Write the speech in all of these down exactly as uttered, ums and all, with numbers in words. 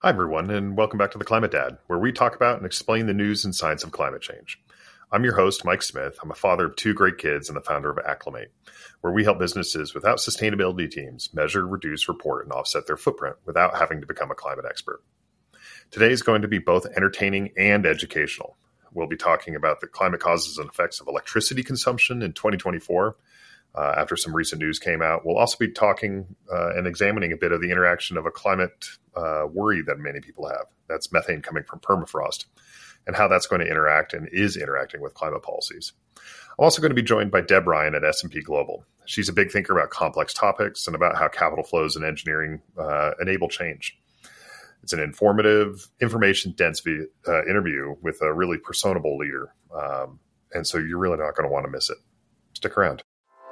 Hi, everyone, and welcome back to the Climate Dad, where we talk about and explain the news and science of climate change. I'm your host, Mike Smith. I'm a father of two great kids and the founder of Acclimate, where we help businesses without sustainability teams measure, reduce, report, and offset their footprint without having to become a climate expert. Today is going to be both entertaining and educational. We'll be talking about the climate causes and effects of electricity consumption in twenty twenty-four. Uh, after some recent news came out, we'll also be talking uh, and examining a bit of the interaction of a climate uh, worry that many people have. That's methane coming from permafrost and how that's going to interact and is interacting with climate policies. I'm also going to be joined by Deb Ryan at S and P Global. She's a big thinker about complex topics and about how capital flows and engineering uh, enable change. It's an informative, information-dense uh, interview with a really personable leader. Um, and so you're really not going to want to miss it. Stick around.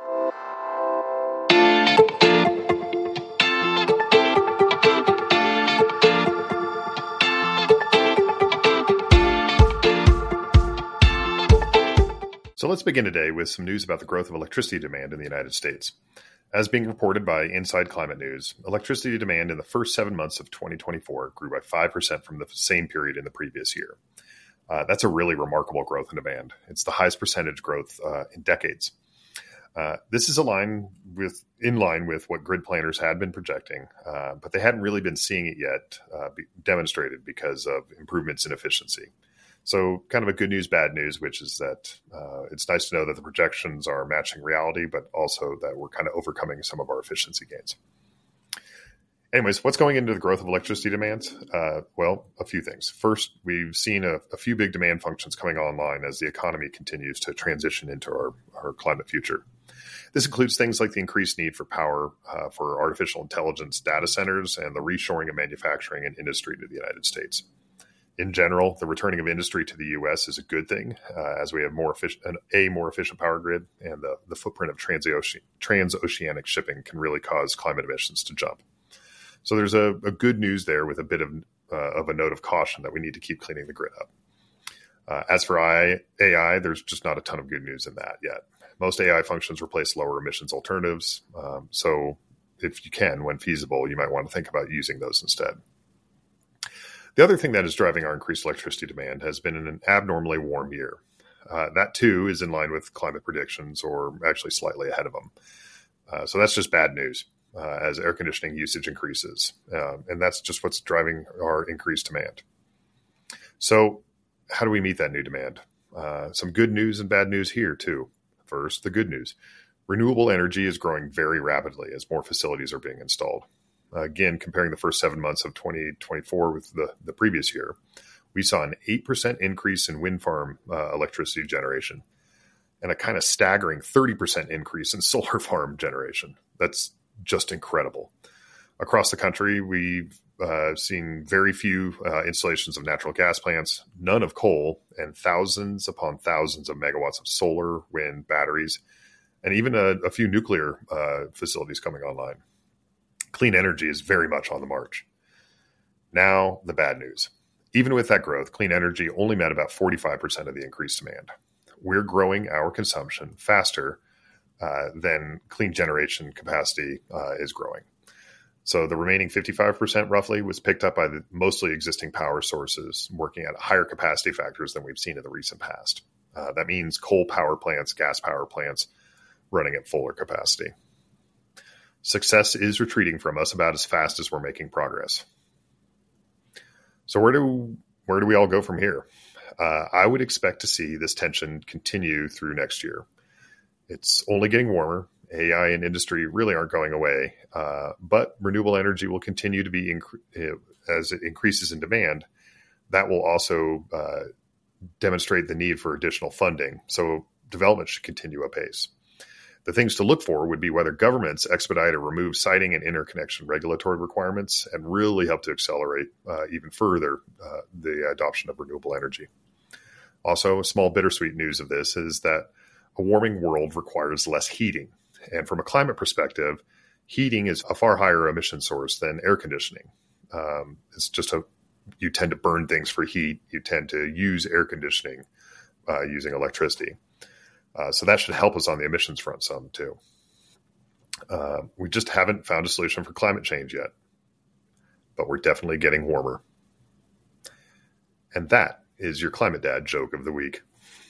So let's begin today with some news about the growth of electricity demand in the United States. As being reported by Inside Climate News, electricity demand in the first seven months of twenty twenty-four grew by five percent from the same period in the previous year. Uh, that's a really remarkable growth in demand. It's the highest percentage growth uh, in decades. Uh, this is aligned with, in line with what grid planners had been projecting, uh, but they hadn't really been seeing it yet uh, be demonstrated because of improvements in efficiency. So kind of a good news, bad news, which is that uh, it's nice to know that the projections are matching reality, but also that we're kind of overcoming some of our efficiency gains. Anyways, what's going into the growth of electricity demands? Uh, well, a few things. First, we've seen a, a few big demand functions coming online as the economy continues to transition into our, our climate future. This includes things like the increased need for power uh, for artificial intelligence data centers and the reshoring of manufacturing and industry to the United States. In general, the returning of industry to the U S is a good thing uh, as we have more efficient, an, a more efficient power grid, and the, the footprint of transocean, transoceanic shipping can really cause climate emissions to jump. So there's a, a good news there with a bit of, uh, of a note of caution that we need to keep cleaning the grid up. Uh, as for A I, there's just not a ton of good news in that yet. Most A I functions replace lower emissions alternatives. Um, so if you can, when feasible, you might want to think about using those instead. The other thing that is driving our increased electricity demand has been an abnormally warm year. Uh, that, too, is in line with climate predictions, or actually slightly ahead of them. Uh, so that's just bad news uh, as air conditioning usage increases. Uh, and that's just what's driving our increased demand. So how do we meet that new demand? Uh, some good news and bad news here, too. First, the good news. Renewable energy is growing very rapidly as more facilities are being installed. Uh, again, comparing the first seven months of twenty twenty-four with the, the previous year, we saw an eight percent increase in wind farm uh, electricity generation and a kind of staggering thirty percent increase in solar farm generation. That's just incredible. Across the country, we've uh, seen very few uh, installations of natural gas plants, none of coal, and thousands upon thousands of megawatts of solar, wind, batteries, and even a, a few nuclear uh, facilities coming online. Clean energy is very much on the march. Now, the bad news. Even with that growth, clean energy only met about forty-five percent of the increased demand. We're growing our consumption faster uh, than clean generation capacity uh, is growing. So the remaining fifty-five percent roughly was picked up by the mostly existing power sources working at higher capacity factors than we've seen in the recent past. Uh, that means coal power plants, gas power plants running at fuller capacity. Success is retreating from us about as fast as we're making progress. So where do where do we all go from here? Uh, I would expect to see this tension continue through next year. It's only getting warmer. A I and industry really aren't going away, uh, but renewable energy will continue to be inc- as it increases in demand. That will also uh, demonstrate the need for additional funding. So development should continue apace. The things to look for would be whether governments expedite or remove siting and interconnection regulatory requirements and really help to accelerate uh, even further uh, the adoption of renewable energy. Also, small bittersweet news of this is that a warming world requires less heating. And from a climate perspective, heating is a far higher emission source than air conditioning. Um, it's just a, you tend to burn things for heat. You tend to use air conditioning uh, using electricity. Uh, so that should help us on the emissions front some too. Uh, we just haven't found a solution for climate change yet. but we're definitely getting warmer. And that is your Climate Dad joke of the week.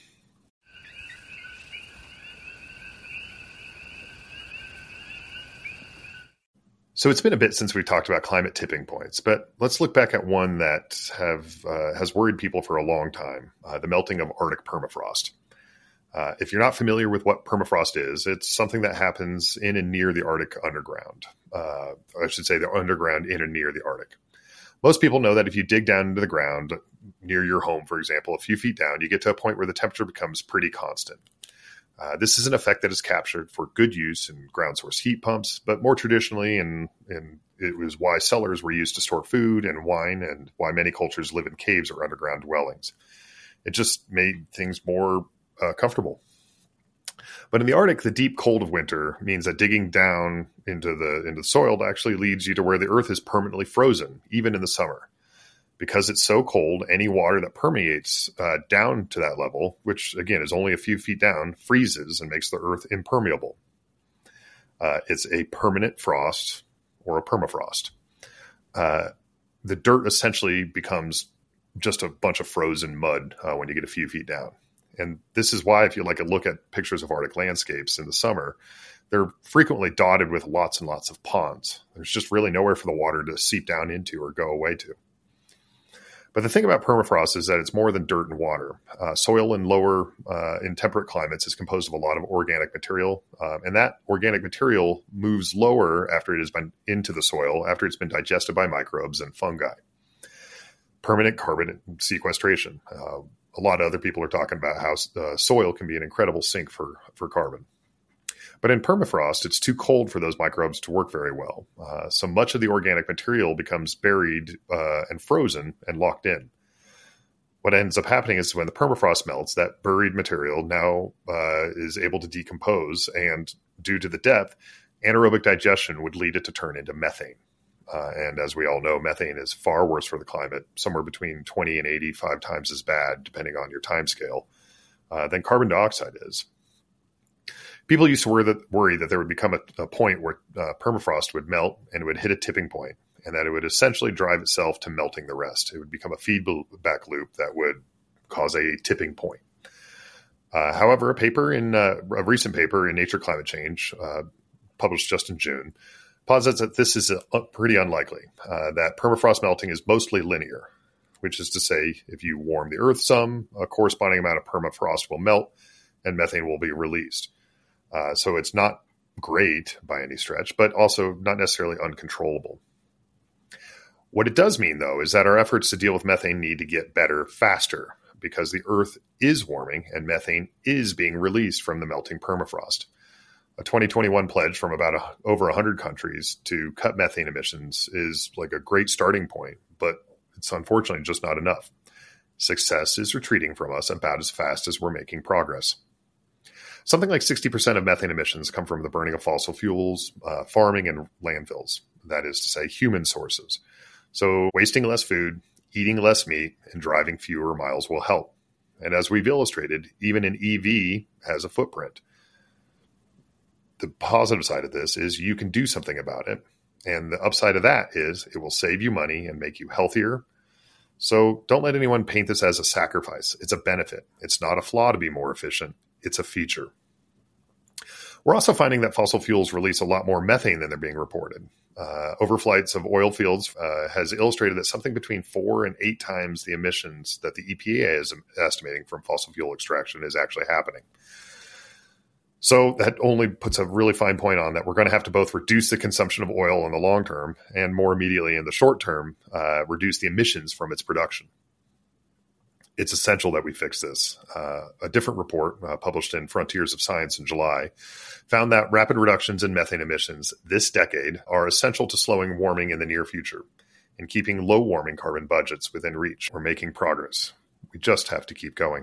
So it's been a bit since we talked about climate tipping points, but let's look back at one that have uh, has worried people for a long time, uh, the melting of Arctic permafrost. Uh, if you're not familiar with what permafrost is, it's something that happens in and near the Arctic underground. Uh, I should say the underground in and near the Arctic. Most people know that if you dig down into the ground near your home, for example, a few feet down, you get to a point where the temperature becomes pretty constant. Uh, this is an effect that is captured for good use in ground source heat pumps, but more traditionally, and, and it was why cellars were used to store food and wine, and why many cultures live in caves or underground dwellings. It just made things more uh, comfortable. But in the Arctic, the deep cold of winter means that digging down into the into the soil actually leads you to where the earth is permanently frozen, even in the summer. Because it's so cold, any water that permeates uh, down to that level, which again is only a few feet down, freezes and makes the earth impermeable. Uh, it's a permanent frost or a permafrost. Uh, the dirt essentially becomes just a bunch of frozen mud uh, when you get a few feet down. And this is why if you like a look at pictures of Arctic landscapes in the summer, they're frequently dotted with lots and lots of ponds. There's just really nowhere for the water to seep down into or go away to. But the thing about permafrost is that it's more than dirt and water. Uh, soil in lower, uh, in temperate climates is composed of a lot of organic material. Uh, and that organic material moves lower after it has been into the soil, after it's been digested by microbes and fungi. Permanent carbon sequestration. Uh, a lot of other people are talking about how uh, soil can be an incredible sink for, for carbon. But in permafrost, it's too cold for those microbes to work very well. Uh, so much of the organic material becomes buried uh, and frozen and locked in. What ends up happening is when the permafrost melts, that buried material now uh, is able to decompose. And due to the depth, anaerobic digestion would lead it to turn into methane. Uh, and as we all know, methane is far worse for the climate, somewhere between twenty and eighty-five times as bad, depending on your time scale, uh, than carbon dioxide is. People used to worry that, worry that there would become a, a point where uh, permafrost would melt and it would hit a tipping point, and that it would essentially drive itself to melting the rest. It would become a feedback loop that would cause a tipping point. Uh, however, a paper in uh, a recent paper in Nature Climate Change, uh, published just in June, posits that this is a, pretty unlikely, uh, that permafrost melting is mostly linear, which is to say, if you warm the earth some, a corresponding amount of permafrost will melt and methane will be released. Uh, so it's not great by any stretch, but also not necessarily uncontrollable. What it does mean, though, is that our efforts to deal with methane need to get better faster, because the Earth is warming and methane is being released from the melting permafrost. A twenty twenty-one pledge from about a, over one hundred countries to cut methane emissions is like a great starting point, but it's unfortunately just not enough. Success is retreating from us about as fast as we're making progress. Something like sixty percent of methane emissions come from the burning of fossil fuels, uh, farming, and landfills. That is to say, human sources. So wasting less food, eating less meat, and driving fewer miles will help. And as we've illustrated, even an E V has a footprint. The positive side of this is you can do something about it. And the upside of that is it will save you money and make you healthier. So don't let anyone paint this as a sacrifice. It's a benefit. It's not a flaw to be more efficient. It's a feature. We're also finding that fossil fuels release a lot more methane than they're being reported. Uh, overflights of oil fields uh, has illustrated that something between four and eight times the emissions that the E P A is estimating from fossil fuel extraction is actually happening. So that only puts a really fine point on that we're going to have to both reduce the consumption of oil in the long term and more immediately in the short term, uh, reduce the emissions from its production. It's essential that we fix this. Uh, a different report uh, published in Frontiers of Science in July found that rapid reductions in methane emissions this decade are essential to slowing warming in the near future and keeping low warming carbon budgets within reach. We're making progress. We just have to keep going.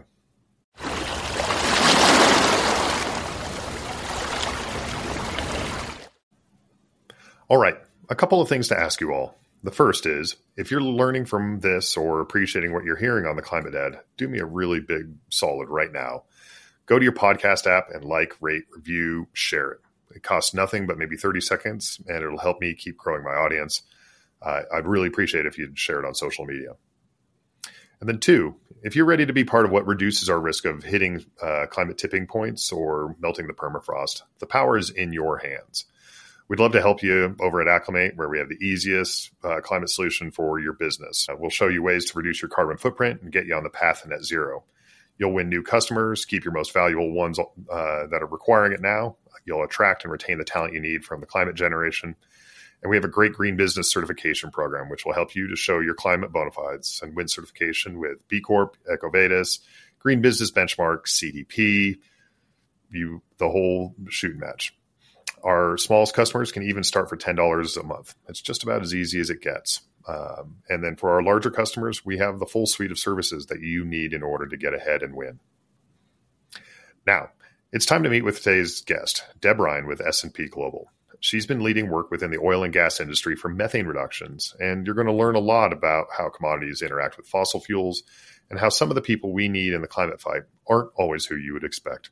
All right, a couple of things to ask you all. The first is, if you're learning from this or appreciating what you're hearing on the Climate Dad, do me a really big solid right now. Go to your podcast app and like, rate, review, share it. It costs nothing but maybe thirty seconds, and it'll help me keep growing my audience. Uh, I'd really appreciate it if you'd share it on social media. And then two, if you're ready to be part of what reduces our risk of hitting uh, climate tipping points or melting the permafrost, the power is in your hands. We'd love to help you over at Acclimate, where we have the easiest uh, climate solution for your business. Uh, we'll show you ways to reduce your carbon footprint and get you on the path to net zero. You'll win new customers, keep your most valuable ones uh, that are requiring it now. You'll attract and retain the talent you need from the climate generation. And we have a great green business certification program, which will help you to show your climate bona fides and win certification with B Corp, EcoVadis, Green Business Benchmark, C D P, you the whole shooting match. Our smallest customers can even start for ten dollars a month. It's just about as easy as it gets. Um, and then for our larger customers, we have the full suite of services that you need in order to get ahead and win. Now, it's time to meet with today's guest, Deb Ryan with S and P Global. She's been leading work within the oil and gas industry for methane reductions, and you're going to learn a lot about how commodities interact with fossil fuels and how some of the people we need in the climate fight aren't always who you would expect.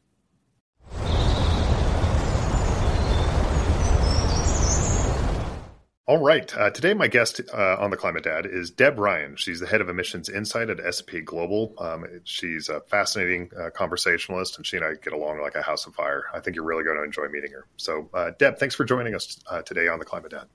All right. Uh, today, my guest uh, on the Climate Dad is Deb Ryan. She's the head of emissions insight at S and P Global. Um, she's a fascinating uh, conversationalist, and she and I get along like a house of fire. I think you're really going to enjoy meeting her. So, uh, Deb, thanks for joining us uh, today on the Climate Dad.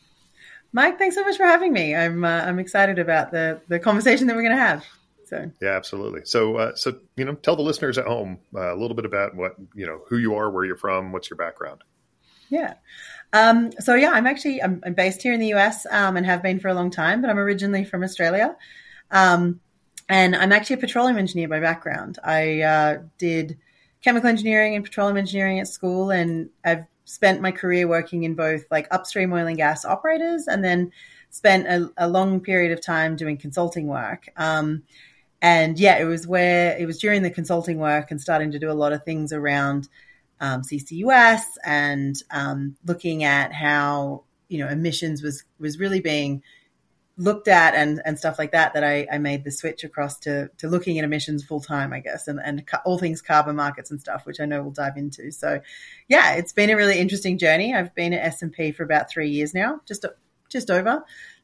Mike, thanks so much for having me. I'm uh, I'm excited about the the conversation that we're going to have. So yeah, absolutely. So uh, so you know, tell the listeners at home uh, a little bit about what you know, who you are, where you're from, what's your background. Yeah. Um, so yeah, I'm actually, I'm, I'm based here in the U S um, and have been for a long time, but I'm originally from Australia. Um, and I'm actually a petroleum engineer by background. I uh, did chemical engineering and petroleum engineering at school, and I've spent my career working in both like upstream oil and gas operators, and then spent a, a long period of time doing consulting work. Um, and yeah, it was where, it was during the consulting work and starting to do a lot of things around Um, C C U S and um, looking at how, you know, emissions was was really being looked at and, and stuff like that, that I, I made the switch across to to looking at emissions full time, I guess, and, and ca- all things carbon markets and stuff, which I know we'll dive into. So, yeah, it's been a really interesting journey. I've been at S and P for about three years now, just just over.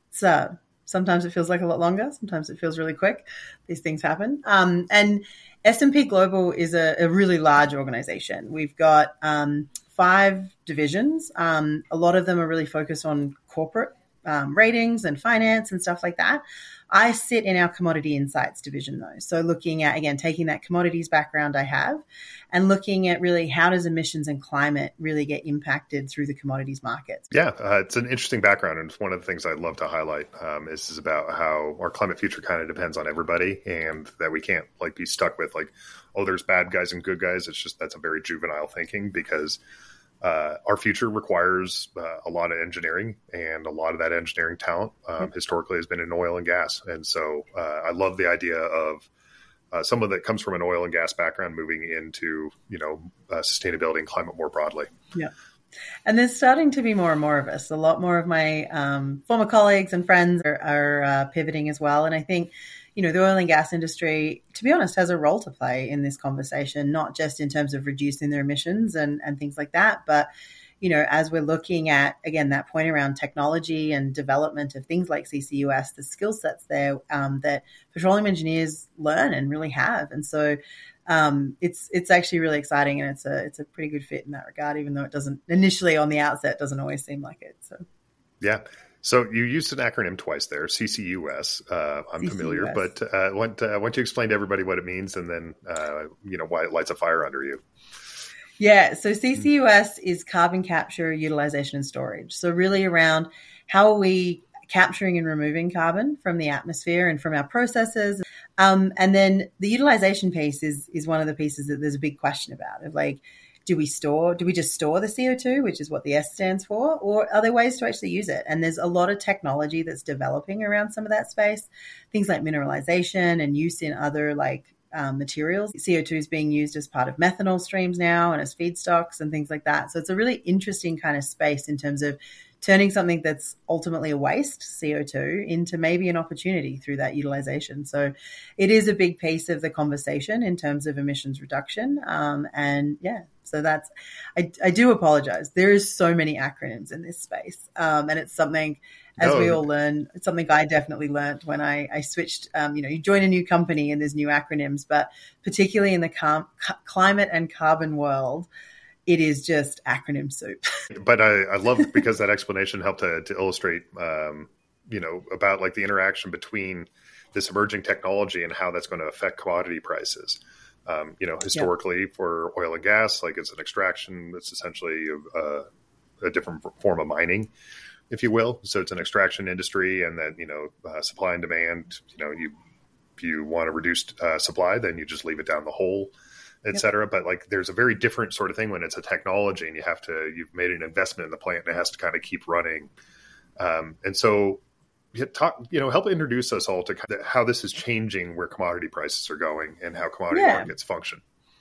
So sometimes it feels like a lot longer. Sometimes it feels really quick. These things happen. Um, and S and P Global is a, a really large organization. We've got um, five divisions. Um, a lot of them are really focused on corporate um, ratings and finance and stuff like that. I sit in our commodity insights division though. So looking at, again, taking that commodities background I have and looking at really how does emissions and climate really get impacted through the commodities markets. Yeah, uh, it's an interesting background. And it's one of the things I'd love to highlight um, is, is about how our climate future kind of depends on everybody, and that we can't like be stuck with like, oh, there's bad guys and good guys. It's just, that's a very juvenile thinking, because Uh, our future requires uh, a lot of engineering, and a lot of that engineering talent um, mm-hmm. historically has been in oil and gas. And so uh, I love the idea of uh, someone that comes from an oil and gas background moving into, you know, uh, sustainability and climate more broadly. Yeah. And there's starting to be more and more of us. A lot more of my um, former colleagues and friends are, are uh, pivoting as well. And I think, you know, the oil and gas industry, to be honest, has a role to play in this conversation, not just in terms of reducing their emissions and, and things like that, but, you know, as we're looking at, again, that point around technology and development of things like C C U S, the skill sets there um, that petroleum engineers learn and really have. And so um, it's it's actually really exciting, and it's a it's a pretty good fit in that regard, even though it doesn't initially on the outset doesn't always seem like it. So yeah. So you used an acronym twice there, C C U S. Uh, I'm C C U S. Familiar, but uh, why, don't, uh, why don't you explain to everybody what it means, and then, uh, you know, why it lights a fire under you? Yeah. So C C U S is carbon capture, utilization, and storage. So really around how are we capturing and removing carbon from the atmosphere and from our processes. Um, and then the utilization piece is is one of the pieces that there's a big question about, of like, do we store, do we just store the C O two, which is what the S stands for, or are there ways to actually use it? And there's a lot of technology that's developing around some of that space, things like mineralization and use in other like um, materials. C O two is being used as part of methanol streams now and as feedstocks and things like that. So it's a really interesting kind of space in terms of turning something that's ultimately a waste, C O two, into maybe an opportunity through that utilization. So it is a big piece of the conversation in terms of emissions reduction. Um, and yeah, so that's, I, I do apologize. There is so many acronyms in this space. Um, and it's something, as No. we all learn. It's something I definitely learned when I, I switched, um, you know, you join a new company and there's new acronyms, but particularly in the car- climate and carbon world, it is just acronym soup. But I, I love because that explanation helped to, to illustrate, um, you know, about like the interaction between this emerging technology and how that's going to affect commodity prices. Um, you know, historically yeah. for oil and gas, like it's an extraction, it's essentially a, a different form of mining, if you will. So it's an extraction industry, and then, you know, uh, supply and demand, you know, you, if you want to reduce uh, supply, then you just leave it down the hole, et cetera. Yep. But like, there's a very different sort of thing when it's a technology and you have to, you've made an investment in the plant and it has to kind of keep running. Um, and so talk, you know, help introduce us all to kind of how this is changing, where commodity prices are going and how commodity yeah. markets function.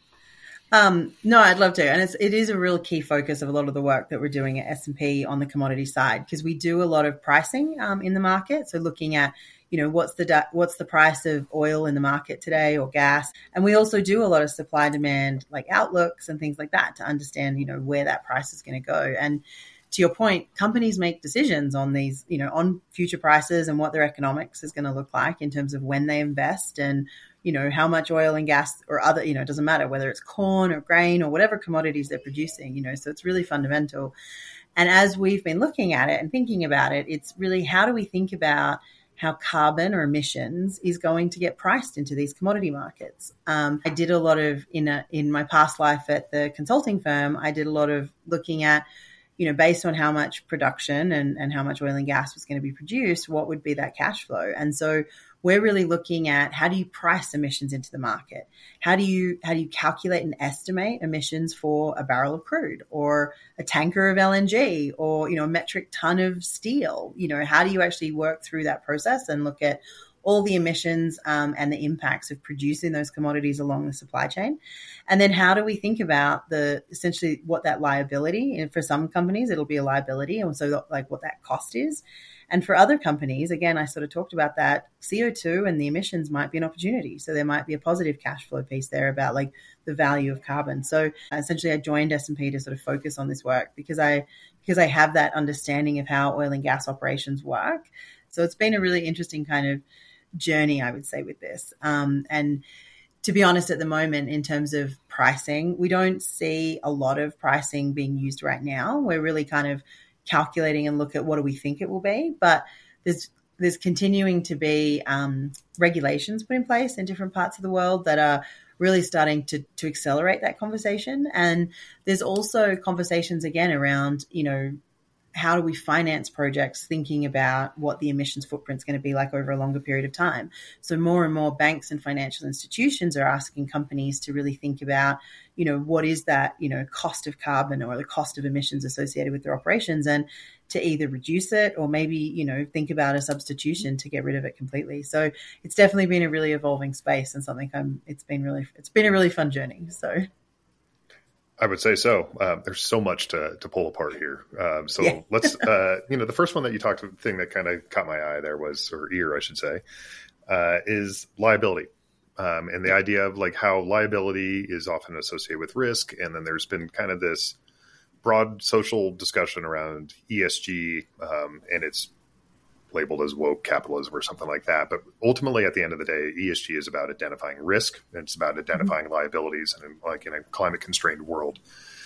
Um, no, I'd love to. And it's, it is a real key focus of a lot of the work that we're doing at S and P on the commodity side, because we do a lot of pricing um, in the market. So looking at, you know, what's the what's the price of oil in the market today or gas. And we also do a lot of supply demand like outlooks and things like that to understand, you know, where that price is going to go. And to your point, companies make decisions on these, you know, on future prices and what their economics is going to look like in terms of when they invest and, you know, how much oil and gas or other, you know, it doesn't matter whether it's corn or grain or whatever commodities they're producing, you know, so it's really fundamental. And as we've been looking at it and thinking about it, it's really how do we think about how carbon or emissions is going to get priced into these commodity markets. Um, I did a lot of, in a, in my past life at the consulting firm, I did a lot of looking at, you know, based on how much production and, and how much oil and gas was going to be produced, what would be that cash flow? And so we're really looking at how do you price emissions into the market? How do you how do you calculate and estimate emissions for a barrel of crude or a tanker of L N G or, you know, a metric ton of steel? You know, how do you actually work through that process and look at all the emissions um, and the impacts of producing those commodities along the supply chain? And then how do we think about the essentially what that liability, and for some companies, it'll be a liability, and so like what that cost is. And for other companies, again, I sort of talked about that, C O two and the emissions might be an opportunity. So there might be a positive cash flow piece there about like the value of carbon. So essentially I joined S and P to sort of focus on this work because I because I have that understanding of how oil and gas operations work. So it's been a really interesting kind of journey, I would say, with this. Um, and to be honest, at the moment, in terms of pricing, we don't see a lot of pricing being used right now. We're really kind of calculating and look at what do we think it will be, but there's there's continuing to be um, regulations put in place in different parts of the world that are really starting to to accelerate that conversation. And there's also conversations again around, you know, how do we finance projects thinking about what the emissions footprint is going to be like over a longer period of time? So more and more banks and financial institutions are asking companies to really think about, you know, what is that, you know, cost of carbon or the cost of emissions associated with their operations, and to either reduce it or maybe, you know, think about a substitution to get rid of it completely. So it's definitely been a really evolving space and something I'm, it's been really, it's been a really fun journey. So. I would say so. Uh, there's so much to, to pull apart here. Um, so yeah. let's, uh, you know, the first one that you talked to, the thing that kind of caught my eye there was, or ear, I should say, uh, is liability. Um, and the idea of like how liability is often associated with risk. And then there's been kind of this broad social discussion around E S G, um, and it's labeled as woke capitalism or something like that. But ultimately, at the end of the day, E S G is about identifying risk, and it's about identifying mm-hmm. liabilities. And in, like in a climate constrained world,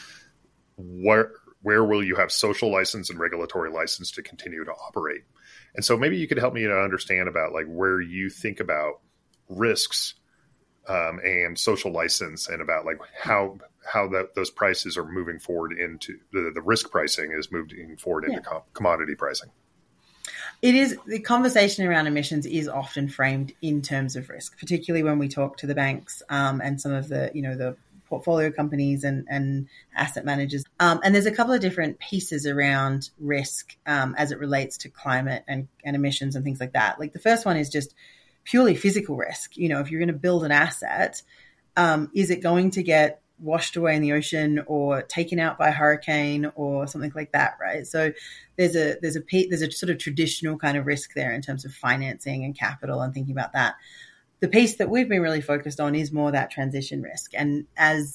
where where will you have social license and regulatory license to continue to operate? And so maybe you could help me to understand about like where you think about risks um, and social license, and about like how how that those prices are moving forward into the, the risk pricing is moving forward into yeah. com- commodity pricing. It is, the conversation around emissions is often framed in terms of risk, particularly when we talk to the banks um, and some of the, you know, the portfolio companies and, and asset managers. Um, and there's a couple of different pieces around risk um, as it relates to climate and, and emissions and things like that. Like the first one is just purely physical risk. You know, if you're going to build an asset, um, is it going to get washed away in the ocean or taken out by a hurricane or something like that, right? So there's a there's a there's a sort of traditional kind of risk there in terms of financing and capital and thinking about that. The piece that we've been really focused on is more that transition risk. And as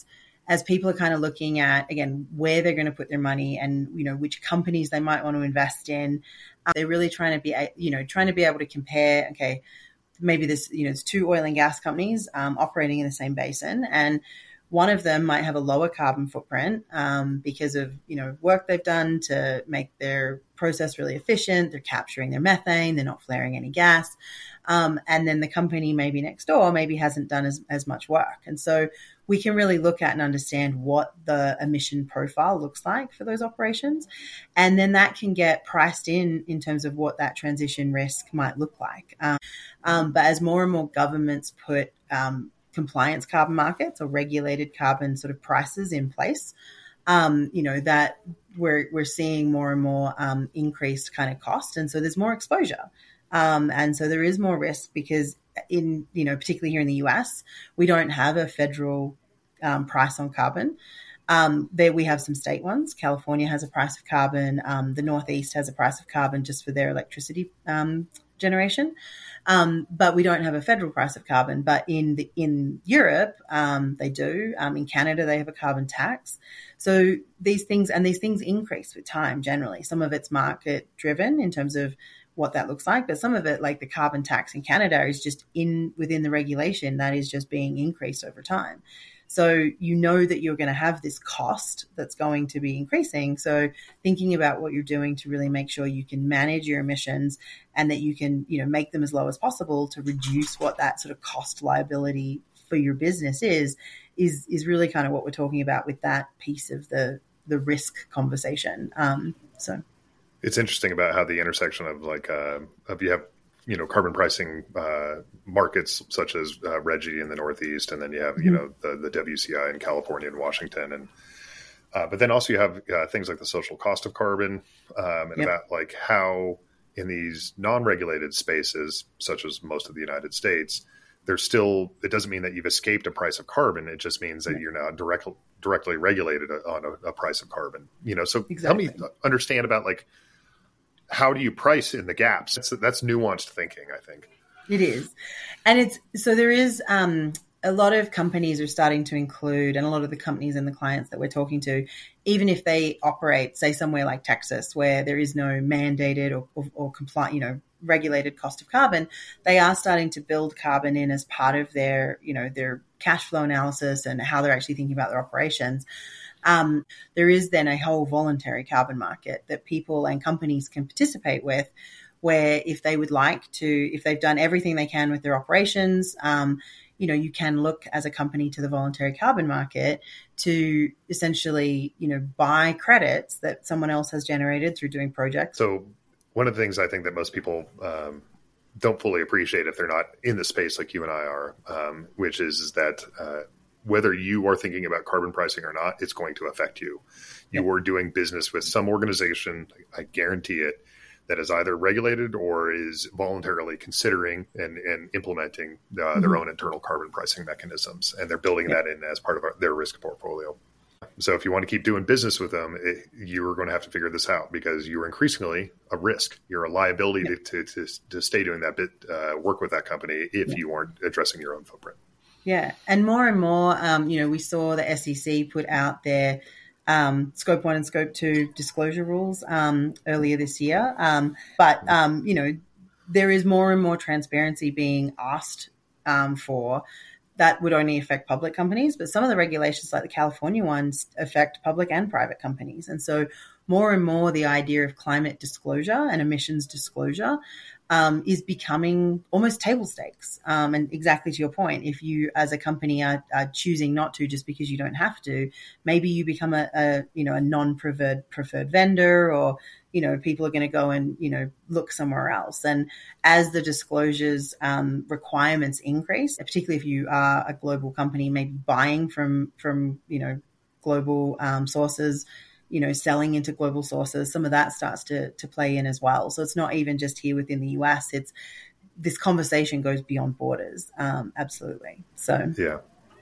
as people are kind of looking at, again, where they're going to put their money and, you know, which companies they might want to invest in, um, they're really trying to be, you know, trying to be able to compare, okay, maybe there's, you know, there's two oil and gas companies um, operating in the same basin, and one of them might have a lower carbon footprint um, because of, you know, work they've done to make their process really efficient. They're capturing their methane. They're not flaring any gas. Um, and then the company maybe next door maybe hasn't done as, as much work. And so we can really look at and understand what the emission profile looks like for those operations. And then that can get priced in in terms of what that transition risk might look like. Um, um, but as more and more governments put um, compliance carbon markets or regulated carbon sort of prices in place, um, you know, that we're, we're seeing more and more um, increased kind of cost. And so there's more exposure. Um, and so there is more risk because in, you know, particularly here in the U S, we don't have a federal um, price on carbon. Um, there we have some state ones. California has a price of carbon. Um, the Northeast has a price of carbon just for their electricity um, generation. Um, but we don't have a federal price of carbon. But in the, in Europe, um, they do. Um, in Canada, they have a carbon tax. So these things, and these things increase with time generally. Some of it's market driven in terms of what that looks like, but some of it, like the carbon tax in Canada, is just in within the regulation that is just being increased over time. So you know that you're going to have this cost that's going to be increasing. So thinking about what you're doing to really make sure you can manage your emissions and that you can, you know, make them as low as possible to reduce what that sort of cost liability for your business is, is, is really kind of what we're talking about with that piece of the, the risk conversation. Um, so. It's interesting about how the intersection of like, uh, of you have, you know, carbon pricing uh, markets such as uh, R G G I in the Northeast, and then you have, mm-hmm. you know, the, the W C I in California and Washington. And, uh, but then also you have uh, things like the social cost of carbon um, and yep. about like how in these non-regulated spaces, such as most of the United States, there's still, it doesn't mean that you've escaped a price of carbon. It just means that yep. you're now direct, directly regulated on a, a price of carbon, you know, so exactly. help me understand about like, how do you price in the gaps? That's, that's nuanced thinking, I think. It is. And it's, so there is um, a lot of companies are starting to include, and a lot of the companies and the clients that we're talking to, even if they operate, say, somewhere like Texas, where there is no mandated or, or, or compliant, you know, regulated cost of carbon, they are starting to build carbon in as part of their, you know, their cash flow analysis and how they're actually thinking about their operations. Um, there is then a whole voluntary carbon market that people and companies can participate with, where if they would like to, if they've done everything they can with their operations, um, you know, you can look as a company to the voluntary carbon market to essentially, you know, buy credits that someone else has generated through doing projects. So one of the things I think that most people um, don't fully appreciate if they're not in the space like you and I are, um, which is, is that uh, whether you are thinking about carbon pricing or not, it's going to affect you. You are doing business with some organization, I guarantee it, that is either regulated or is voluntarily considering and, and implementing uh, mm-hmm. their own internal carbon pricing mechanisms. And they're building yeah. that in as part of our, their risk portfolio. So if you want to keep doing business with them, it, you are going to have to figure this out because you're increasingly a risk. You're a liability yeah. to, to, to stay doing that bit, uh, work with that company if yeah. you aren't addressing your own footprint. Yeah. And more and more, um, you know, we saw the S E C put out their um, scope one and scope two disclosure rules um, earlier this year. Um, but, um, you know, there is more and more transparency being asked um, for. That would only affect public companies, but some of the regulations like the California ones affect public and private companies. And so more and more the idea of climate disclosure and emissions disclosure um, is becoming almost table stakes. Um, and exactly to your point, if you as a company are, are choosing not to just because you don't have to, maybe you become a, a you know, a non-preferred preferred vendor, or, you know, people are going to go and, you know, look somewhere else. And as the disclosures um, requirements increase, particularly if you are a global company, maybe buying from, from, you know, global um, sources, you know, selling into global sources, some of that starts to to play in as well. So it's not even just here within the U S. It's this conversation goes beyond borders. Um, absolutely. So yeah.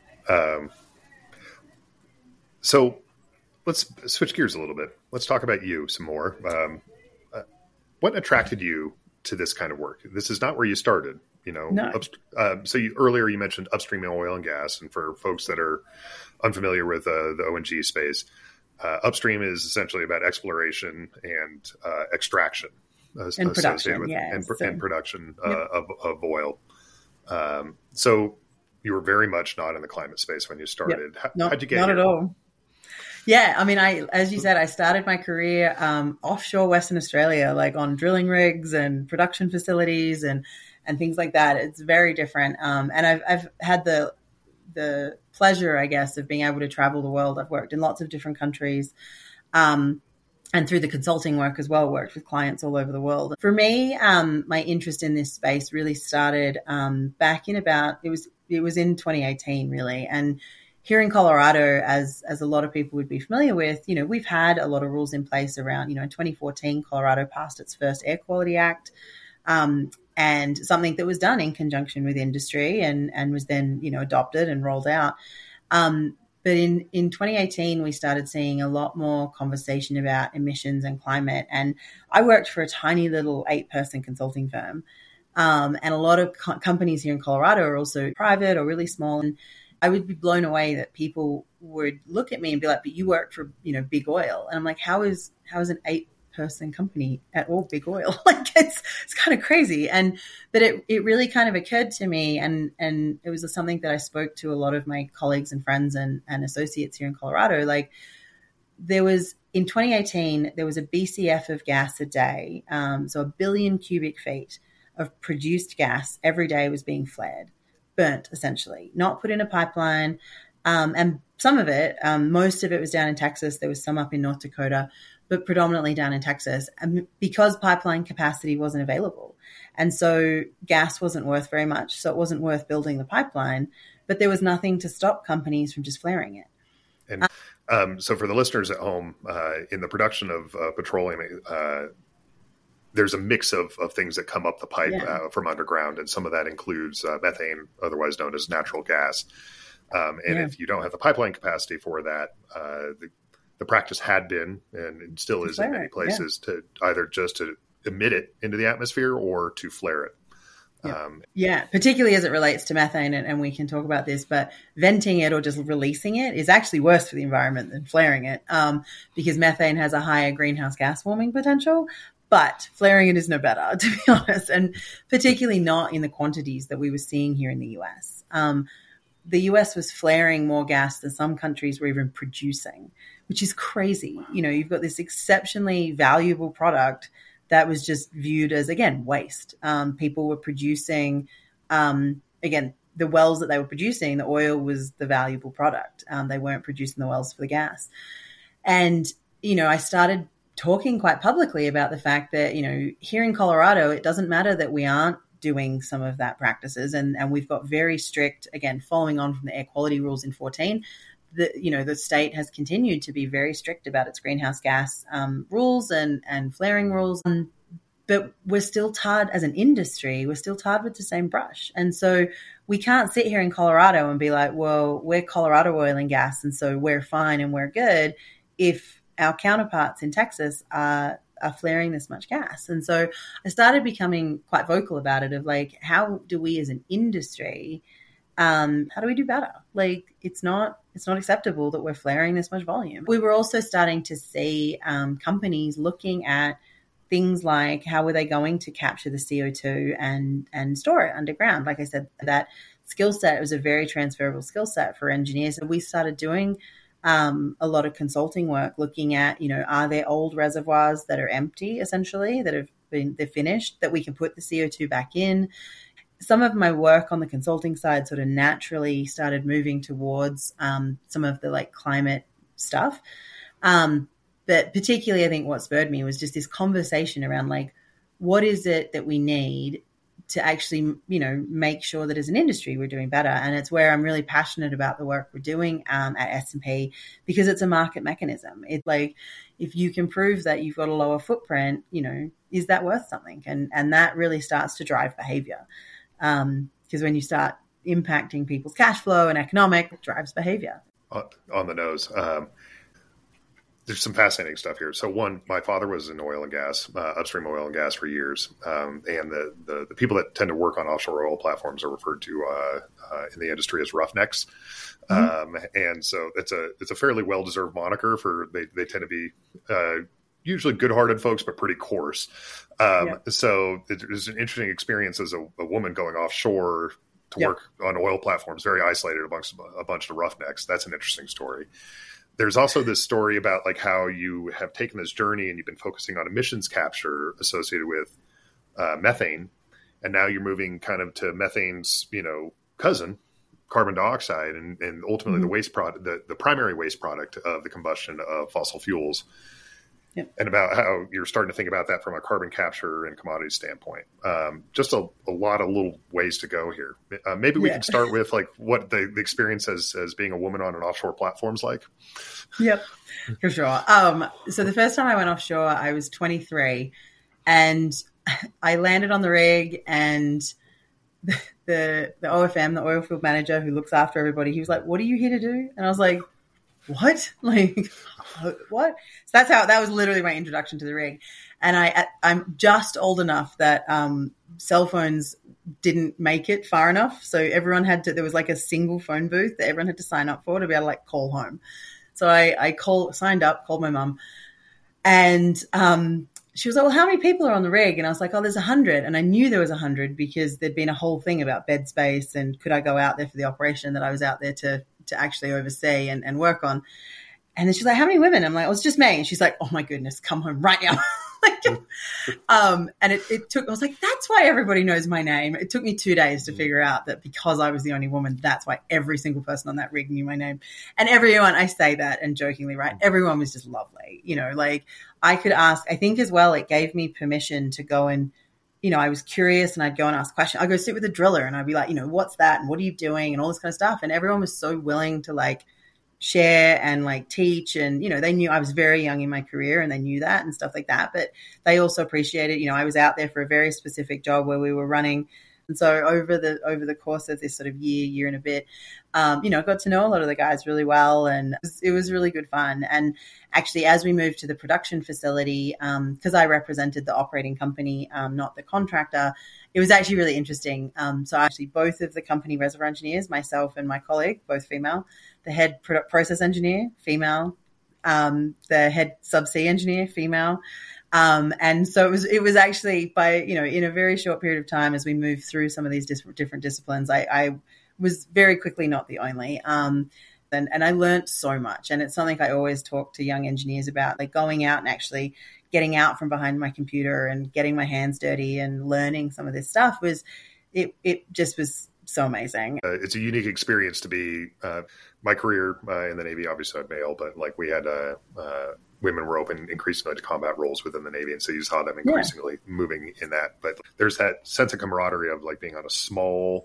Um, so let's switch gears a little bit. Let's talk about you some more. Um, uh, what attracted you to this kind of work? This is not where you started. You know, No. up, uh, so you, earlier you mentioned upstream oil and gas, and for folks that are unfamiliar with uh, the O and G space, uh, upstream is essentially about exploration and uh, extraction uh, And production, with, yeah. and, So, and production uh, yep. of, of oil. Um, so you were very much not in the climate space when you started. Yep. How, not, how'd you get not here? at all. Yeah, I mean, I as you said, I started my career um, offshore Western Australia, like on drilling rigs and production facilities and and things like that. It's very different, um, and I've I've had the the pleasure, I guess, of being able to travel the world. I've worked in lots of different countries, um, and through the consulting work as well, worked with clients all over the world. For me, um, my interest in this space really started um, back in about it was it was in twenty eighteen, really, and here in Colorado, as as a lot of people would be familiar with, you know, we've had a lot of rules in place around, you know, in twenty fourteen, Colorado passed its first Air Quality Act, um, and something that was done in conjunction with industry and, and was then, you know, adopted and rolled out. Um, but in, in twenty eighteen, we started seeing a lot more conversation about emissions and climate. And I worked for a tiny little eight-person consulting firm. Um, and a lot of co- companies here in Colorado are also private or really small. And I would be blown away that people would look at me and be like, but you work for, you know, big oil. And I'm like, how is, how is an eight person company at all big oil? Like it's, it's kind of crazy. And, but it, it really kind of occurred to me. And, and it was something that I spoke to a lot of my colleagues and friends and, and associates here in Colorado. Like there was in twenty eighteen, there was a B C F of gas a day. Um, so a billion cubic feet of produced gas every day was being flared. Burnt, essentially, not put in a pipeline. Um, and some of it, um, most of it was down in Texas. There was some up in North Dakota, but predominantly down in Texas and because pipeline capacity wasn't available. And so gas wasn't worth very much. So it wasn't worth building the pipeline, but there was nothing to stop companies from just flaring it. And um, so for the listeners at home, uh, in the production of uh, petroleum, uh, there's a mix of, of things that come up the pipe yeah. uh, from underground. And some of that includes uh, methane, otherwise known as natural gas. Um, and yeah. if you don't have the pipeline capacity for that, uh, the, the practice had been, and it still is in many places, yeah. to either just to emit it into the atmosphere or to flare it. Yeah. Um, yeah, particularly as it relates to methane, and, and we can talk about this, but venting it or just releasing it is actually worse for the environment than flaring it um, because methane has a higher greenhouse gas warming potential. But flaring it is no better, to be honest, and particularly not in the quantities that we were seeing here in the U S. Um, the U S was flaring more gas than some countries were even producing, which is crazy. You know, you've got this exceptionally valuable product that was just viewed as, again, waste. Um, people were producing, um, again, the wells that they were producing, the oil was the valuable product. Um, they weren't producing the wells for the gas. And, you know, I started talking quite publicly about the fact that, you know, here in Colorado, it doesn't matter that we aren't doing some of that practices. And, and we've got very strict, again, following on from the air quality rules in fourteen, the, you know, the state has continued to be very strict about its greenhouse gas um, rules and, and flaring rules. Um, but we're still tarred as an industry, we're still tarred with the same brush. And so we can't sit here in Colorado and be like, well, we're Colorado oil and gas, and so we're fine and we're good if our counterparts in Texas are, are flaring this much gas. And so I started becoming quite vocal about it of like, how do we as an industry, um, how do we do better? Like, it's not, it's not acceptable that we're flaring this much volume. We were also starting to see um, companies looking at things like how were they going to capture the C O two and, and store it underground? Like I said, that skill set was a very transferable skill set for engineers. And we started doing Um, a lot of consulting work looking at, you know, are there old reservoirs that are empty, essentially, that have been, they're finished, that we can put the C O two back in. Some of my work on the consulting side sort of naturally started moving towards um, some of the like climate stuff. Um, but particularly, I think what spurred me was just this conversation around like, what is it that we need to actually, you know, make sure that as an industry we're doing better. And it's where I'm really passionate about the work we're doing um, at S and P, because it's a market mechanism. It's like, if you can prove that you've got a lower footprint, you know, is that worth something? And and that really starts to drive behavior. Um, because when you start impacting people's cash flow and economic, it drives behavior. On the nose. Um, there's some fascinating stuff here. So one, my father was in oil and gas, uh, upstream oil and gas for years. Um, and the, the, the people that tend to work on offshore oil platforms are referred to uh, uh, in the industry as roughnecks. Mm-hmm. Um, and so it's a, it's a fairly well-deserved moniker for, they, they tend to be uh, usually good-hearted folks, but pretty coarse. Um, yeah. So it was an interesting experience as a, a woman going offshore to yep. work on oil platforms, very isolated amongst a bunch of roughnecks. That's an interesting story. There's also this story about like how you have taken this journey and you've been focusing on emissions capture associated with uh, methane. And now you're moving kind of to methane's, you know, cousin, carbon dioxide, and, and ultimately mm-hmm. the waste product, the, the primary waste product of the combustion of fossil fuels. Yep. And about how you're starting to think about that from a carbon capture and commodity standpoint. Um, just a, a lot of little ways to go here. Uh, maybe we yeah. can start with like what the, the experience as, as being a woman on an offshore platform is like. Yep, for sure. Um, so the first time I went offshore, I was twenty-three, and I landed on the rig, and the, the, the O F M, the oil field manager who looks after everybody, he was like, "What are you here to do?" And I was like, what? Like, what? So that's how, that was literally my introduction to the rig. And I, I'm just old enough that um, cell phones didn't make it far enough. So everyone had to, there was like a single phone booth that everyone had to sign up for to be able to like call home. So I, I call, signed up, called my mum, and um, she was like, well, how many people are on the rig? And I was like, oh, there's a hundred. And I knew there was a hundred because there'd been a whole thing about bed space and could I go out there for the operation that I was out there to, to actually oversee and, and work on. And then she's like, how many women? I'm like, oh, it's just me. And she's like, oh my goodness, come home right now. like, um, and it, it took, I was like, that's why everybody knows my name. It took me two days to figure out that because I was the only woman, that's why every single person on that rig knew my name. And everyone, I say that and jokingly, right? Everyone was just lovely. You know, like I could ask, I think as well, it gave me permission to go and, you know, I was curious and I'd go and ask questions. I'd go sit with a driller and I'd be like, you know, what's that? And what are you doing? And all this kind of stuff. And everyone was so willing to like share and like teach. And, you know, they knew I was very young in my career and they knew that and stuff like that. But they also appreciated, you know, I was out there for a very specific job where we were running. And so over the, over the course of this sort of year, year and a bit, um, you know, got to know a lot of the guys really well. And it was, it was really good fun. And actually, as we moved to the production facility, um, because I represented the operating company, um, not the contractor, it was actually really interesting. Um, so actually both of the company reservoir engineers, myself and my colleague, both female, the head product process engineer, female, um, the head subsea engineer, female. Um, and so it was, it was actually by, you know, in a very short period of time, as we moved through some of these dis- different disciplines, I, I was very quickly not the only, um, and, and I learned so much. And it's something I always talk to young engineers about, like going out and actually getting out from behind my computer and getting my hands dirty and learning some of this stuff was, it, it just was so amazing. Uh, it's a unique experience to be, uh, my career uh, in the Navy, obviously I'm male, but like we had, uh, uh, women were open increasingly to combat roles within the Navy. And so you saw them increasingly yeah. moving in that. But there's that sense of camaraderie of like being on a small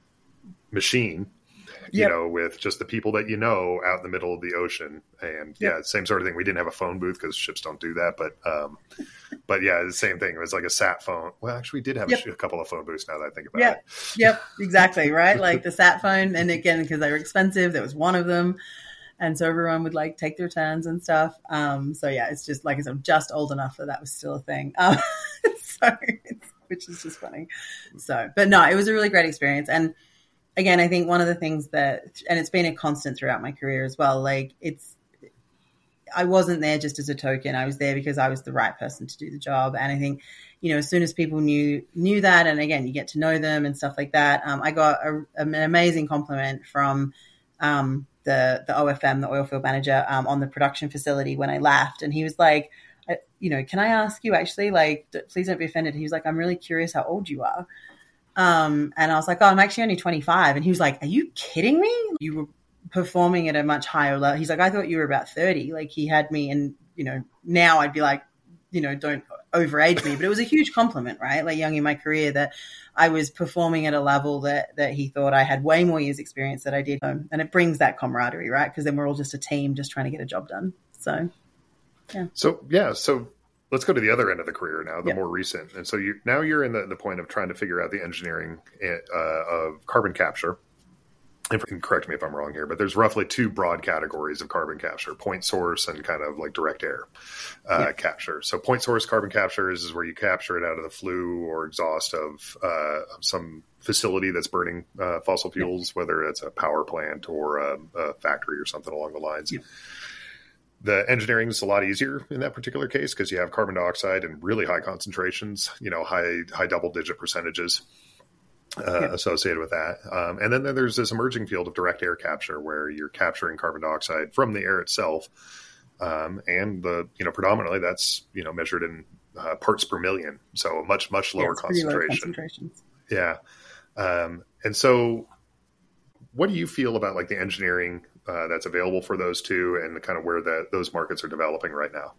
machine, you yep. know, with just the people that you know out in the middle of the ocean. And yep. yeah, same sort of thing. We didn't have a phone booth because ships don't do that. But um, but yeah, the same thing. It was like a sat phone. Well, actually, we did have yep. a, a couple of phone booths now that I think about yep. it. Yep, exactly, right? Like the sat phone. And again, because they were expensive, there was one of them. And so everyone would like take their turns and stuff. Um, so yeah, it's just like I said, I'm just old enough that that was still a thing. Um, so, which is just funny. So, but no, it was a really great experience. And again, I think one of the things that, and it's been a constant throughout my career as well, like it's, I wasn't there just as a token. I was there because I was the right person to do the job. And I think, you know, as soon as people knew, knew that, and again, you get to know them and stuff like that. Um, I got a, an amazing compliment from, um, the the O F M, the oil field manager, um, on the production facility when I left. And he was like, I, you know, can I ask you actually, like, d- please don't be offended. He was like, I'm really curious how old you are. Um, and I was like, oh, I'm actually only twenty-five. And he was like, are you kidding me? You were performing at a much higher level. He's like, I thought you were about thirty. Like he had me, and, you know, now I'd be like, you know, don't overage me. But it was a huge compliment, right? Like young in my career, that I was performing at a level that that he thought I had way more years experience than I did. Um, and it brings that camaraderie, right? Because then we're all just a team just trying to get a job done. So, yeah. So, yeah. So let's go to the other end of the career now, the yep. more recent. And so you now you're in the, the point of trying to figure out the engineering uh, of carbon capture. and correct me if I'm wrong here, but there's roughly two broad categories of carbon capture: point source and kind of like direct air uh, yeah. capture. So point source carbon capture is, is where you capture it out of the flue or exhaust of uh, some facility that's burning uh, fossil fuels, yeah. whether it's a power plant or a, a factory or something along the lines. Yeah. The engineering is a lot easier in that particular case because you have carbon dioxide in really high concentrations, you know, high high double digit percentages. Uh, yeah. associated with that. Um, and then there's this emerging field of direct air capture where you're capturing carbon dioxide from the air itself. Um, and the, you know, predominantly that's, you know, measured in uh, parts per million. So a much, much lower yeah, concentration. Yeah. Um, and so what do you feel about like the engineering uh, that's available for those two and kind of where that those markets are developing right now?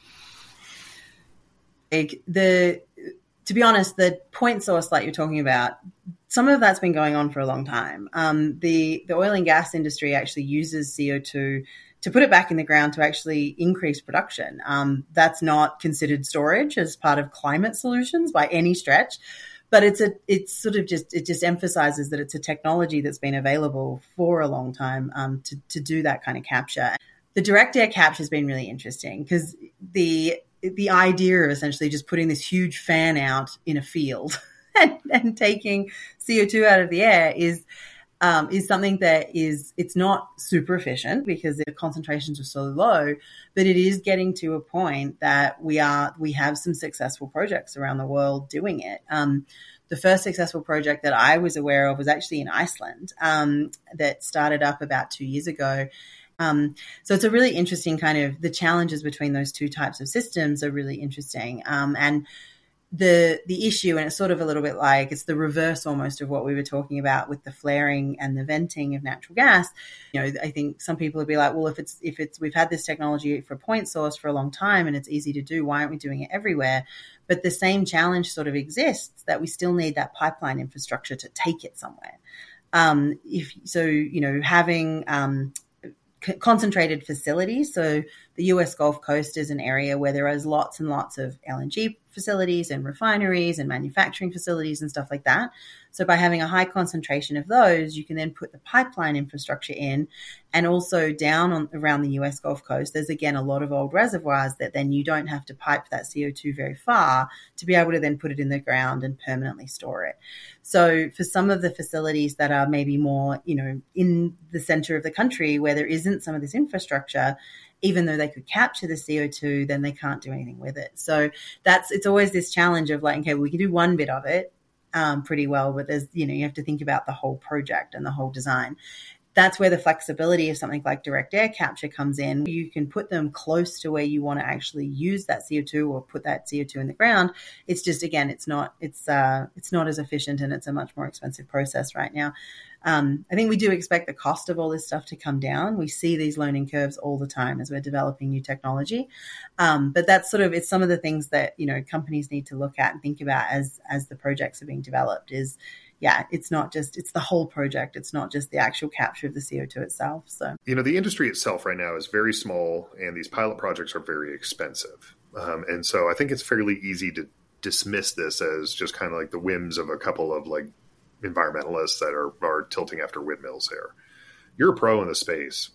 Like the, to be honest, the point source like you're talking about, some of that's been going on for a long time. Um, the, the oil and gas industry actually uses C O two to put it back in the ground to actually increase production. Um, that's not considered storage as part of climate solutions by any stretch, but it's a, it's sort of just, it just emphasizes that it's a technology that's been available for a long time um, to, to do that kind of capture. The direct air capture has been really interesting because the, the idea of essentially just putting this huge fan out in a field and, and taking C O two out of the air is um, is something that is, it's not super efficient because the concentrations are so low, but it is getting to a point that we are, we have some successful projects around the world doing it. Um, the first successful project that I was aware of was actually in Iceland um, that started up about two years ago. Um, so it's a really interesting kind of, the challenges between those two types of systems are really interesting. Um, and the, the issue, and it's sort of a little bit like, it's the reverse almost of what we were talking about with the flaring and the venting of natural gas. You know, I think some people would be like, well, if it's, if it's, we've had this technology for point source for a long time and it's easy to do, why aren't we doing it everywhere? But the same challenge sort of exists that we still need that pipeline infrastructure to take it somewhere. Um, if so, you know, having, um, concentrated facilities. So the U S Gulf Coast is an area where there is lots and lots of L N G facilities and refineries and manufacturing facilities and stuff like that. So by having a high concentration of those, you can then put the pipeline infrastructure in, and also down on around the U S Gulf Coast, there's again a lot of old reservoirs that then you don't have to pipe that C O two very far to be able to then put it in the ground and permanently store it. So for some of the facilities that are maybe more, you know, in the center of the country where there isn't some of this infrastructure, even though they could capture the C O two, then they can't do anything with it. So that's, it's always this challenge of like, okay, we can do one bit of it um, pretty well, but there's, you know, you have to think about the whole project and the whole design. That's where the flexibility of something like direct air capture comes in. You can put them close to where you want to actually use that C O two or put that C O two in the ground. It's just, again, it's not, it's, uh, it's not as efficient, and it's a much more expensive process right now. Um, I think we do expect the cost of all this stuff to come down. We see these learning curves all the time as we're developing new technology. Um, but that's sort of, it's some of the things that, you know, companies need to look at and think about as, as the projects are being developed is, yeah, it's not just, it's the whole project. It's not just the actual capture of the C O two itself. So, you know, the industry itself right now is very small, and these pilot projects are very expensive. Um, and so I think it's fairly easy to dismiss this as just kind of like the whims of a couple of like environmentalists that are, are tilting after windmills there. You're a pro in the space.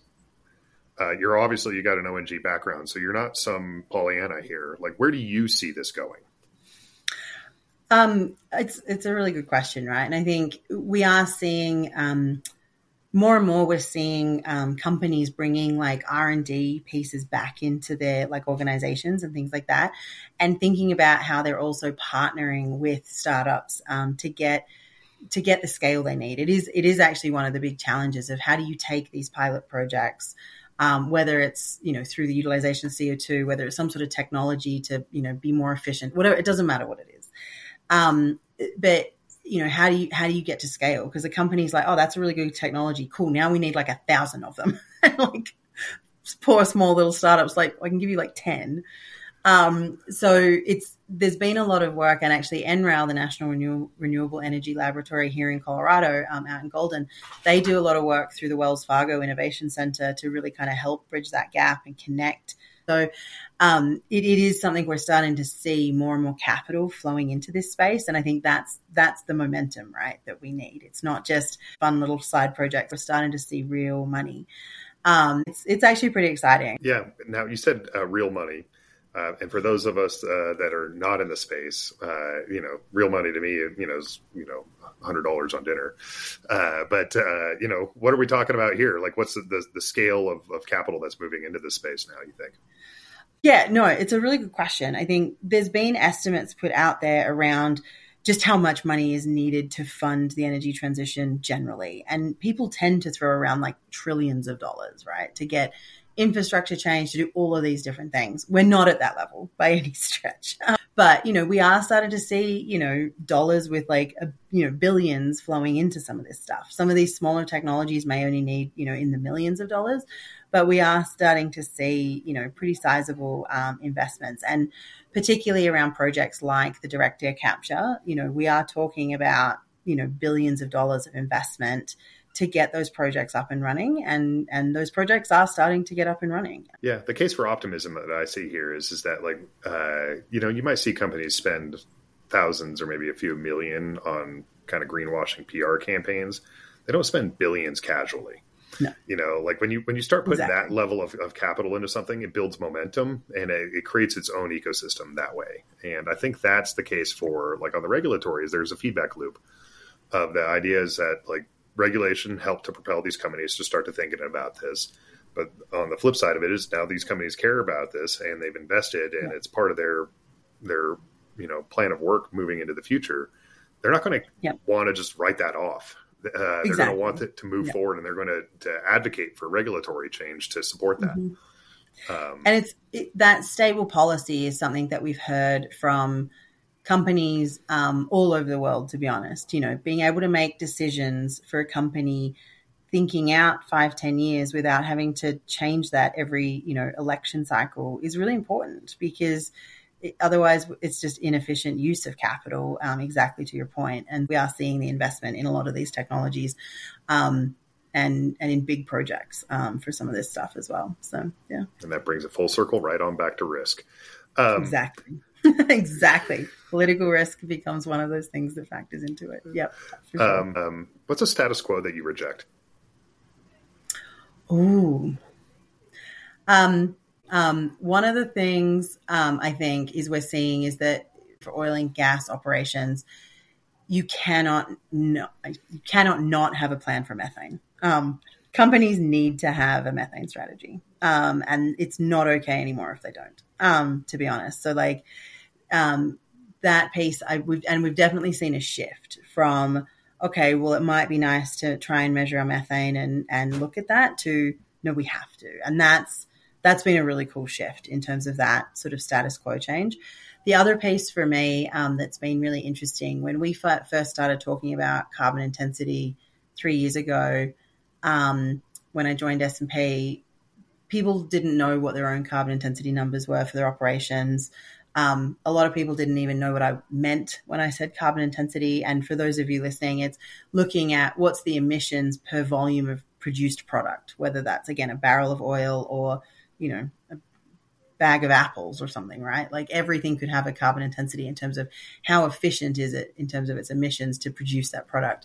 Uh, you're obviously, you got an O N G background, so you're not some Pollyanna here. Like, where do you see this going? Um, it's, it's a really good question, right? And I think we are seeing, um, more and more, we're seeing, um, companies bringing like R and D pieces back into their like organizations and things like that, and thinking about how they're also partnering with startups, um, to get, to get the scale they need. It is, it is actually one of the big challenges of how do you take these pilot projects, um, whether it's, you know, through the utilization of C O two, whether it's some sort of technology to, you know, be more efficient, whatever, it doesn't matter what it is. Um, but, you know, how do you, how do you get to scale? Because the company's like, oh, that's a really good technology. Cool. Now we need like a thousand of them. Like poor small little startups, like I can give you like ten. Um, so it's, there's been a lot of work, and actually N R E L, the National Renew- Renewable Energy Laboratory here in Colorado, um, out in Golden, they do a lot of work through the Wells Fargo Innovation Center to really kind of help bridge that gap and connect So um, it, it is something we're starting to see more and more capital flowing into this space. And I think that's that's the momentum, right, that we need. It's not just fun little side projects. We're starting to see real money. Um, it's, it's actually pretty exciting. Yeah. Now, you said uh, real money. Uh, and for those of us uh, that are not in the space, uh, you know, real money to me, you know, is, you know, one hundred dollars on dinner. Uh, but, uh, you know, what are we talking about here? Like, what's the, the, the scale of, of capital that's moving into this space now, you think? Yeah, no, it's a really good question. I think there's been estimates put out there around just how much money is needed to fund the energy transition generally. And people tend to throw around like trillions of dollars, right, to get infrastructure change, to do all of these different things. We're not at that level by any stretch. Um, but, you know, we are starting to see, you know, dollars with like, a, you know, billions flowing into some of this stuff. Some of these smaller technologies may only need, you know, in the millions of dollars, but we are starting to see, you know, pretty sizable um, investments. And particularly around projects like the direct air capture, you know, we are talking about, you know, billions of dollars of investment to get those projects up and running. And, and those projects are starting to get up and running. Yeah. The case for optimism that I see here is, is that like, uh, you know, you might see companies spend thousands or maybe a few million on kind of greenwashing P R campaigns. They don't spend billions casually. No. You know, like when you, when you start putting Exactly. that level of, of capital into something, it builds momentum and it, it creates its own ecosystem that way. And I think that's the case for like on the regulatory is there's a feedback loop of the idea is that like, regulation helped to propel these companies to start to thinking about this. But on the flip side of it is now these companies care about this and they've invested and yeah. it's part of their, their, you know, plan of work moving into the future. They're not going to yeah. want to just write that off. Uh, they're exactly. going to want it to move yeah. forward and they're going to, to advocate for regulatory change to support that. Mm-hmm. Um, and it's it, that stable policy is something that we've heard from companies um, all over the world, to be honest. You know, being able to make decisions for a company thinking out five, ten years without having to change that every, you know, election cycle is really important because it, otherwise it's just inefficient use of capital, um, exactly to your point. And we are seeing the investment in a lot of these technologies um, and, and in big projects um, for some of this stuff as well. So, yeah. And that brings it full circle right on back to risk. Um, exactly. Exactly. Political risk becomes one of those things that factors into it. Yep. For sure. um, um, what's a status quo that you reject? Ooh. Um, um, one of the things um, I think is we're seeing is that for oil and gas operations, you cannot no, you cannot not have a plan for methane. Um, companies need to have a methane strategy, um, and it's not okay anymore if they don't. Um, to be honest, so like. Um, that piece, I we've, and we've definitely seen a shift from, okay, well, it might be nice to try and measure our methane and, and look at that to, no, we have to. And that's, that's been a really cool shift in terms of that sort of status quo change. The other piece for me um, that's been really interesting, when we f- first started talking about carbon intensity three years ago, um, when I joined S and P, people didn't know what their own carbon intensity numbers were for their operations. Um, a lot of people didn't even know what I meant when I said carbon intensity. And for those of you listening, it's looking at what's the emissions per volume of produced product, whether that's, again, a barrel of oil or, you know, a bag of apples or something, right? Like everything could have a carbon intensity in terms of how efficient is it in terms of its emissions to produce that product.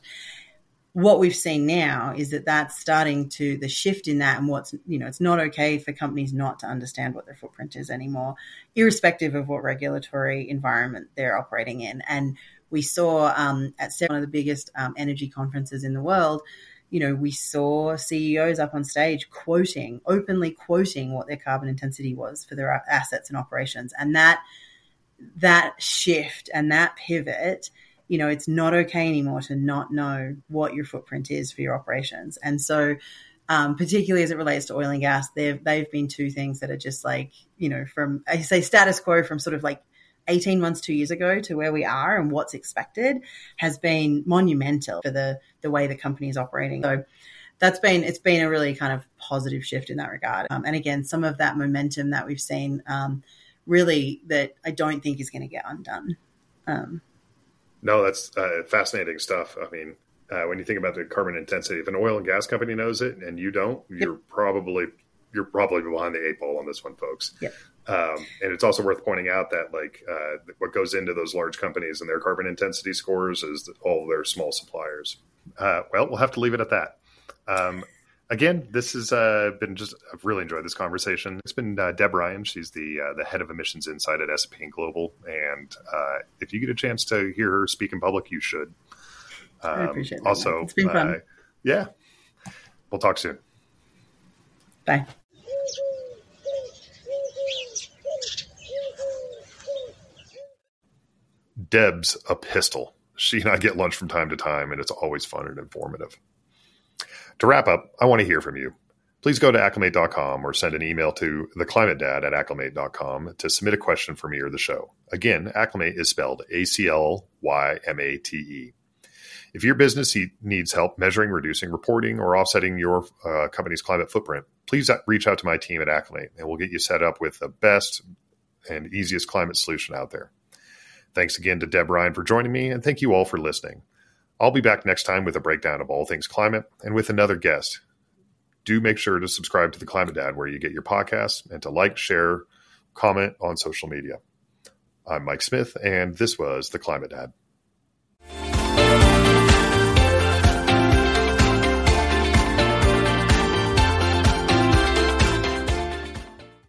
What we've seen now is that that's starting to, the shift in that and what's, you know, it's not okay for companies not to understand what their footprint is anymore, irrespective of what regulatory environment they're operating in. And we saw um, at one of the biggest um, energy conferences in the world, you know, we saw C E Os up on stage quoting, openly quoting what their carbon intensity was for their assets and operations. And that, that shift and that pivot, you know, it's not okay anymore to not know what your footprint is for your operations. And so, um, particularly as it relates to oil and gas, they've, they've been two things that are just like, you know, from, I say status quo from sort of like eighteen months, two years ago to where we are and what's expected has been monumental for the, the way the company is operating. So that's been, it's been a really kind of positive shift in that regard. Um, and again, some of that momentum that we've seen, um, really that I don't think is going to get undone. Um, No, that's uh, fascinating stuff. I mean, uh, when you think about the carbon intensity, if an oil and gas company knows it and you don't, you're yep. probably you're probably behind the eight ball on this one, folks. Yeah. Um, and it's also worth pointing out that like uh, what goes into those large companies and their carbon intensity scores is all of their small suppliers. Uh, well, we'll have to leave it at that. Um, again, this has uh, been just, I've really enjoyed this conversation. It's been uh, Deb Ryan. She's the uh, the head of emissions insight at S and P Global. And uh, if you get a chance to hear her speak in public, you should. Um, I appreciate that. Also, it's been fun. Uh, yeah, we'll talk soon. Bye. Deb's a pistol. She and I get lunch from time to time, and it's always fun and informative. To wrap up, I want to hear from you. Please go to acclimate dot com or send an email to theclimatedad at acclimate dot com to submit a question for me or the show. Again, Acclimate is spelled A C L Y M A T E. If your business needs help measuring, reducing, reporting, or offsetting your uh, company's climate footprint, please reach out to my team at Acclimate, and we'll get you set up with the best and easiest climate solution out there. Thanks again to Deb Ryan for joining me, and thank you all for listening. I'll be back next time with a breakdown of all things climate and with another guest. Do make sure to subscribe to The Climate Dad where you get your podcasts and to like, share, comment on social media. I'm Mike Smith, and this was The Climate Dad.